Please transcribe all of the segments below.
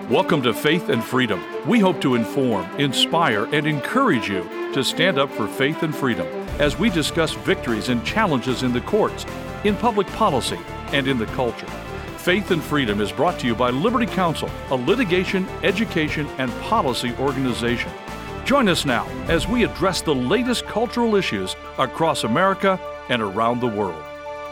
Welcome to Faith and Freedom. We hope to inform, inspire, and encourage you to stand up for faith and freedom as we discuss victories and challenges in the courts, in public policy, and in the culture. Faith and Freedom is brought to you by Liberty Counsel, a litigation, education, and policy organization. Join us now as we address the latest cultural issues across America and around the world.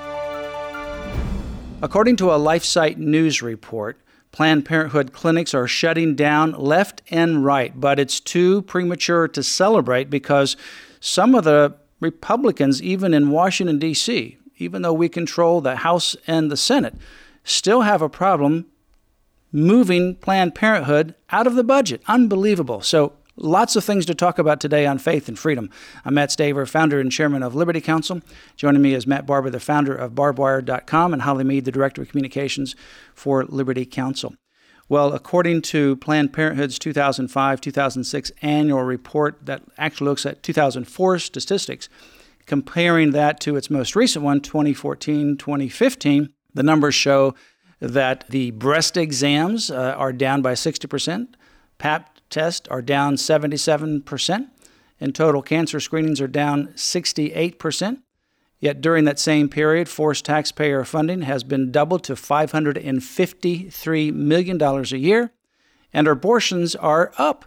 According to a LifeSite News report, Planned Parenthood clinics are shutting down left and right, but it's too premature to celebrate because some of the Republicans, even in Washington, D.C., even though we control the House and the Senate, still have a problem moving Planned Parenthood out of the budget. Unbelievable. So lots of things to talk about today on Faith and Freedom. I'm Matt Staver, founder and chairman of Liberty Counsel. Joining me is Matt Barber, the founder of barbedwire.com, and Holly Mead, the director of communications for Liberty Counsel. Well, according to Planned Parenthood's 2005-2006 annual report that actually looks at 2004 statistics, comparing that to its most recent one, 2014-2015, the numbers show that the breast exams are down by 60%, Pap tests are down 77%, and total cancer screenings are down 68%. Yet during that same period, forced taxpayer funding has been doubled to $553 million a year, and abortions are up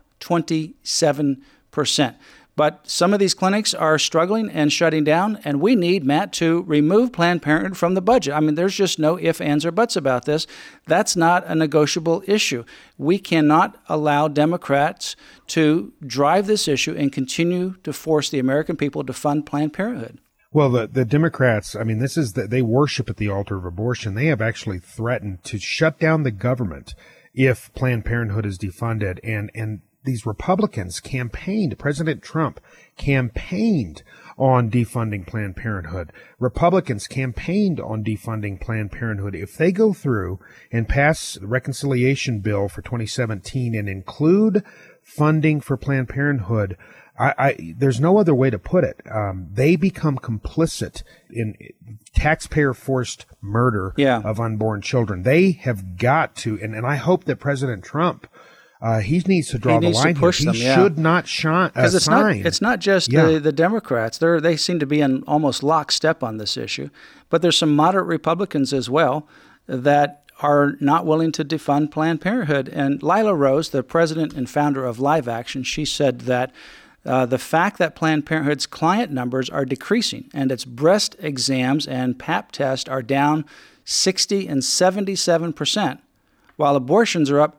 27%. But some of these clinics are struggling and shutting down, and we need, Matt, to remove Planned Parenthood from the budget. I mean, there's just no ifs, ands, or buts about this. That's not a negotiable issue. We cannot allow Democrats to drive this issue and continue to force the American people to fund Planned Parenthood. Well, the Democrats, I mean, they worship at the altar of abortion. They have actually threatened to shut down the government if Planned Parenthood is defunded, and these Republicans campaigned, President Trump campaigned on defunding Planned Parenthood. Republicans campaigned on defunding Planned Parenthood. If they go through and pass the reconciliation bill for 2017 and include funding for Planned Parenthood, there's no other way to put it. They become complicit in taxpayer-forced murder of unborn children. They have got to, and I hope that President Trump he needs to draw the line here. He should not sign. Because it's not just the Democrats. They seem to be in almost lockstep on this issue. But there's some moderate Republicans as well that are not willing to defund Planned Parenthood. And Lila Rose, the president and founder of Live Action, she said that the fact that Planned Parenthood's client numbers are decreasing and its breast exams and Pap tests are down 60 and 77%, while abortions are up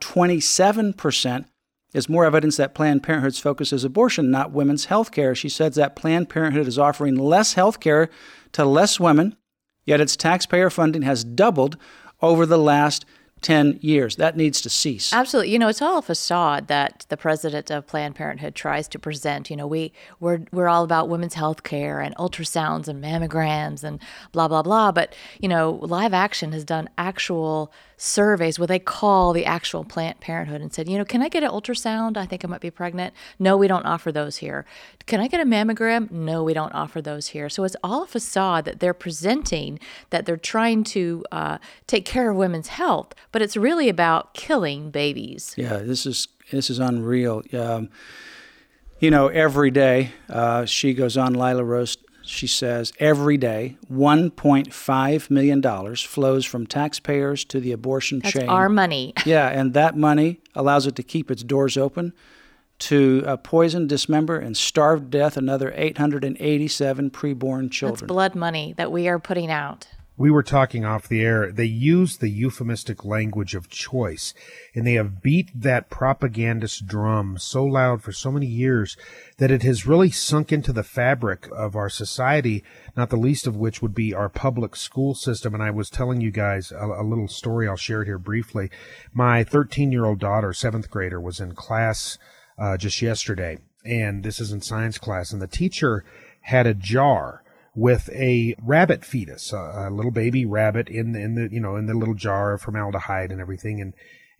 27%, is more evidence that Planned Parenthood's focus is abortion, not women's health care. She says that Planned Parenthood is offering less health care to less women, yet its taxpayer funding has doubled over the last 10 years. That needs to cease. Absolutely. You know, it's all a facade that the president of Planned Parenthood tries to present. You know, we're all about women's health care and ultrasounds and mammograms and blah, blah, blah. But, you know, Live Action has done actual surveys where they call the actual Planned Parenthood and said, you know, can I get an ultrasound? I think I might be pregnant. No, we don't offer those here. Can I get a mammogram? No, we don't offer those here. So it's all a facade that they're presenting, that they're trying to take care of women's health, but it's really about killing babies. Yeah, this is unreal. You know, every day, she goes on, Lila Rose, she says, every day, $1.5 million flows from taxpayers to the abortion chain. That's our money. Yeah, and that money allows it to keep its doors open to poison, dismember, and starve to death another 887 preborn children. That's blood money that we are putting out. We were talking off the air. They use the euphemistic language of choice, and they have beat that propagandist drum so loud for so many years that it has really sunk into the fabric of our society, not the least of which would be our public school system. And I was telling you guys a little story. I'll share it here briefly. My 13-year-old daughter, 7th grader, was in class just yesterday, and this is in science class, and the teacher had a jar with a rabbit fetus, a little baby rabbit in the little jar of formaldehyde and everything,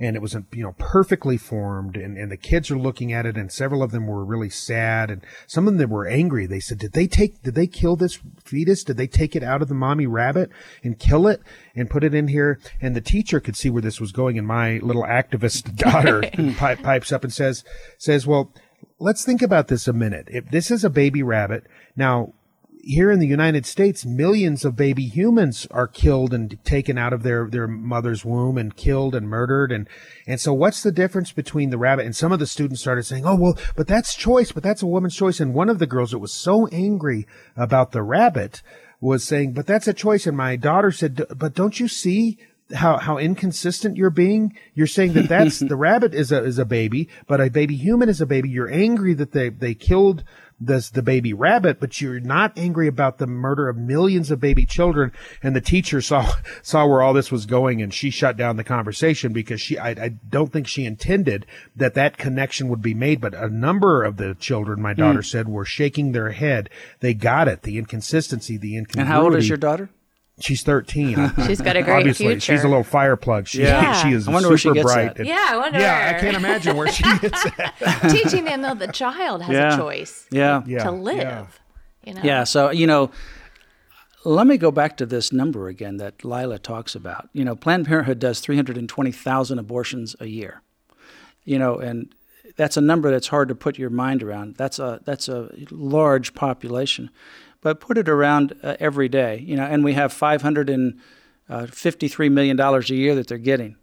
and it was, perfectly formed, and the kids are looking at it, and several of them were really sad, and some of them were angry. They said, did they kill this fetus? Did they take it out of the mommy rabbit and kill it and put it in here? And the teacher could see where this was going, and my little activist daughter pipes up and says, well, let's think about this a minute. If this is a baby rabbit, now, here in the United States, millions of baby humans are killed and taken out of their mother's womb and killed and murdered. And so what's the difference between the rabbit? And some of the students started saying, oh, well, but that's choice, but that's a woman's choice. And one of the girls that was so angry about the rabbit was saying, but that's a choice. And my daughter said, but don't you see how inconsistent you're being? You're saying that that's the rabbit is a baby, but a baby human is a baby. You're angry that they killed the baby rabbit, but you're not angry about the murder of millions of baby children. And the teacher saw where all this was going, and she shut down the conversation because I don't think she intended that connection would be made. But a number of the children, my daughter said, were shaking their head. They got it, the inconsistency, the incongruity. And how old is your daughter? She's 13. She's got a great Obviously, future. she's a little fire plug. She is I wonder where super she gets bright. at. I wonder. I can't imagine where she gets at. Teaching them, though, the child has a choice to live. Yeah, so, let me go back to this number again that Lila talks about. Planned Parenthood does 320,000 abortions a year. And that's a number that's hard to put your mind around. That's a large population. But put it around every day, and we have $553 million a year that they're getting.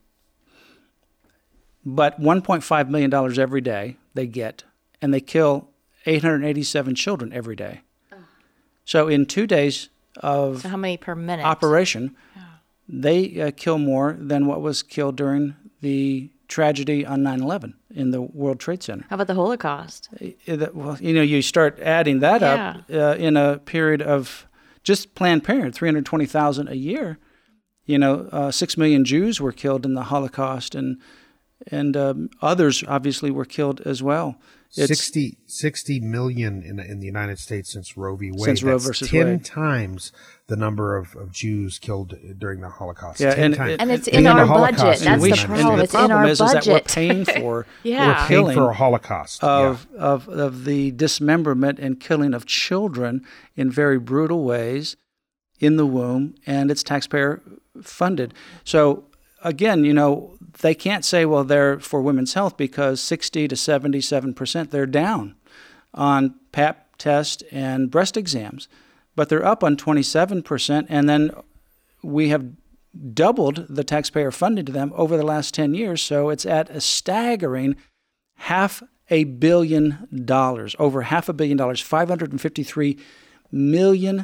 But $1.5 million every day they get, and they kill 887 children every day. So in 2 days of how many per minute operation, they kill more than what was killed during the tragedy on 9/11 in the World Trade Center. How about the Holocaust? Well, you start adding that up in a period of just Planned Parenthood, 320,000 a year. 6 million Jews were killed in the Holocaust, and others obviously were killed as well. 60 million in the United States since Roe v. Wade. Since Roe That's versus 10 Wade. times the number of Jews killed during the Holocaust. Yeah, 10 times. And it's in our budget. That's the problem. And the It's in our problem is that we're budget. paying for We're paying for a Holocaust of the dismemberment and killing of children in very brutal ways in the womb, and it's taxpayer funded. So again, they can't say, well, they're for women's health because 60 to 77% they're down on Pap test and breast exams, but they're up on 27%, and then we have doubled the taxpayer funding to them over the last 10 years, so it's at a staggering $500 million, over $500 million, $553 million,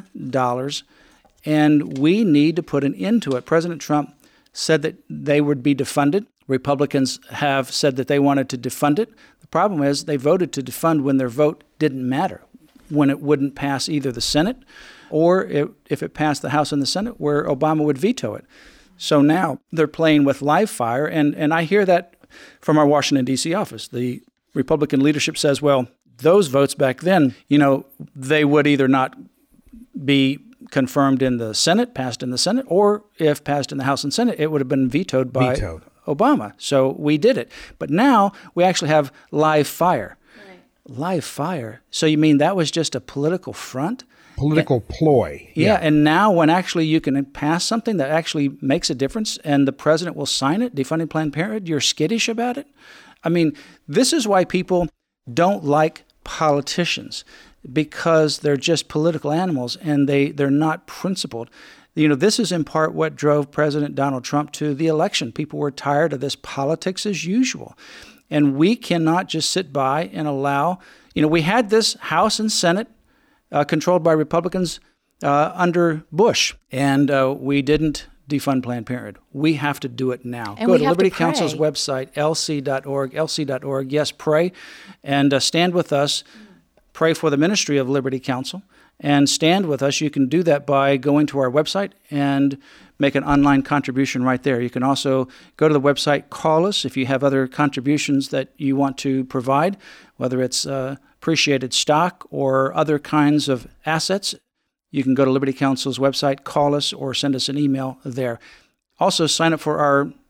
and we need to put an end to it. President Trump said that they would be defunded. Republicans have said that they wanted to defund it. The problem is they voted to defund when their vote didn't matter, when it wouldn't pass either the Senate or if it passed the House and the Senate, where Obama would veto it. So now they're playing with live fire, and I hear that from our Washington, D.C. office. The Republican leadership says, well, those votes back then, they would either not be confirmed in the Senate, passed in the Senate, or if passed in the House and Senate, it would have been vetoed by Obama. So we did it. But now we actually have live fire. Right. Live fire. So you mean that was just a political front? Political ploy. Yeah, and now when actually you can pass something that actually makes a difference and the president will sign it, defunding Planned Parenthood, you're skittish about it? I mean, this is why people don't like politicians, because they're just political animals and they're not principled. This is in part what drove President Donald Trump to the election. People were tired of this politics as usual. And we cannot just sit by and allow, we had this House and Senate controlled by Republicans under Bush, and we didn't defund Planned Parenthood. We have to do it now. And go to Liberty Council's website, lc.org. Yes, pray and stand with us. Pray for the ministry of Liberty Council and stand with us. You can do that by going to our website and make an online contribution right there. You can also go to the website, call us if you have other contributions that you want to provide, whether it's appreciated stock or other kinds of assets. You can go to Liberty Council's website, call us, or send us an email there. Also, sign up for our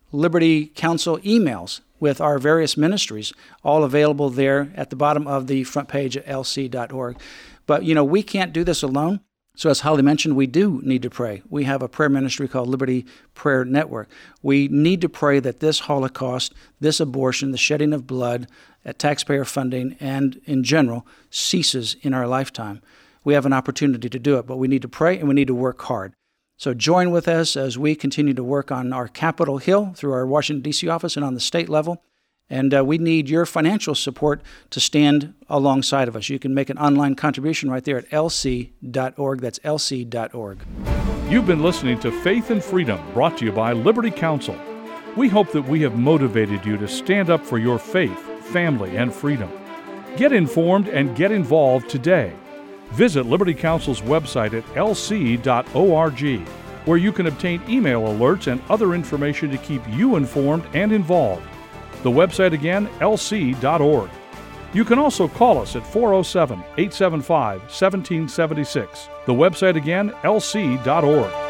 Liberty Counsel emails with our various ministries, all available there at the bottom of the front page at lc.org. But, we can't do this alone. So as Holly mentioned, we do need to pray. We have a prayer ministry called Liberty Prayer Network. We need to pray that this Holocaust, this abortion, the shedding of blood, taxpayer funding, and in general, ceases in our lifetime. We have an opportunity to do it, but we need to pray and we need to work hard. So join with us as we continue to work on our Capitol Hill through our Washington, D.C. office and on the state level. And we need your financial support to stand alongside of us. You can make an online contribution right there at lc.org. That's lc.org. You've been listening to Faith and Freedom, brought to you by Liberty Counsel. We hope that we have motivated you to stand up for your faith, family, and freedom. Get informed and get involved today. Visit Liberty Counsel's website at lc.org, where you can obtain email alerts and other information to keep you informed and involved. The website again, lc.org. You can also call us at 407-875-1776. The website again, lc.org.